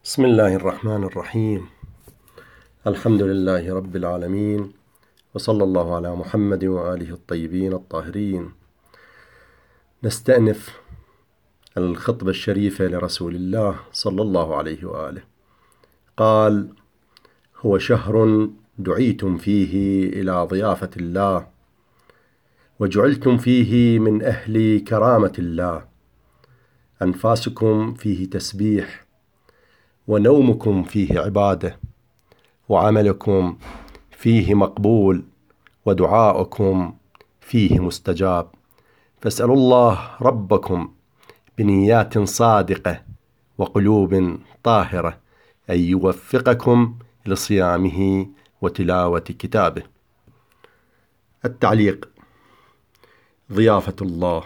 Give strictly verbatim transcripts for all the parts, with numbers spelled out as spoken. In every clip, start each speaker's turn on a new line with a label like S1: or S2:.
S1: بسم الله الرحمن الرحيم. الحمد لله رب العالمين، وصلى الله على محمد وآله الطيبين الطاهرين. نستأنف الخطبة الشريفة لرسول الله صلى الله عليه وآله. قال: هو شهر دعيتم فيه إلى ضيافة الله، وجعلتم فيه من أهل كرامة الله. أنفاسكم فيه تسبيح، ونومكم فيه عبادة، وعملكم فيه مقبول، ودعاؤكم فيه مستجاب. فاسألوا الله ربكم بنيات صادقة وقلوب طاهرة أن يوفقكم لصيامه وتلاوة كتابه. التعليق: ضيافة الله،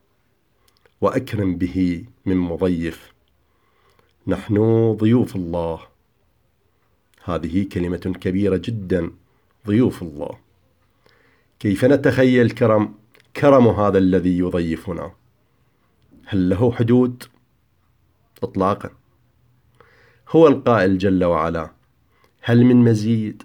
S1: وأكرم به من مضيف. نحن ضيوف الله. هذه كلمة كبيرة جدا، ضيوف الله. كيف نتخيل كرم كرم هذا الذي يضيفنا؟ هل له حدود؟ إطلاقا. هو القائل جل وعلا: هل من مزيد؟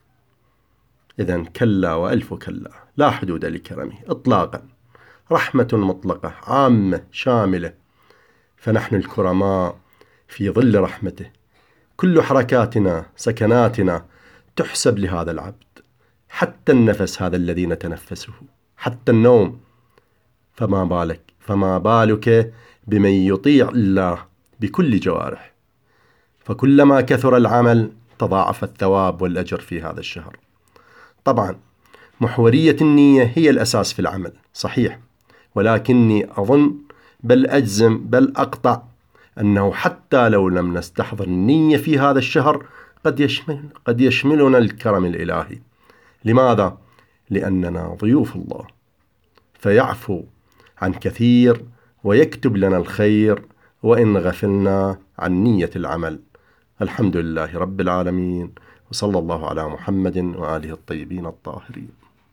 S1: إذن كلا وألف كلا، لا حدود لكرمه إطلاقا. رحمة مطلقة عامة شاملة، فنحن الكرماء في ظل رحمته. كل حركاتنا سكناتنا تحسب لهذا العبد، حتى النفس هذا الذي نتنفسه، حتى النوم. فما بالك فما بالك بمن يطيع الله بكل جوارح. فكلما كثر العمل تضاعف الثواب والأجر في هذا الشهر. طبعا محورية النية هي الأساس في العمل، صحيح، ولكني أظن بل أجزم بل أقطع أنه حتى لو لم نستحضر النية في هذا الشهر قد يشمل قد يشملنا الكرم الإلهي. لماذا؟ لأننا ضيوف الله، فيعفو عن كثير ويكتب لنا الخير وإن غفلنا عن نية العمل. الحمد لله رب العالمين، وصلى الله على محمد وآله الطيبين الطاهرين.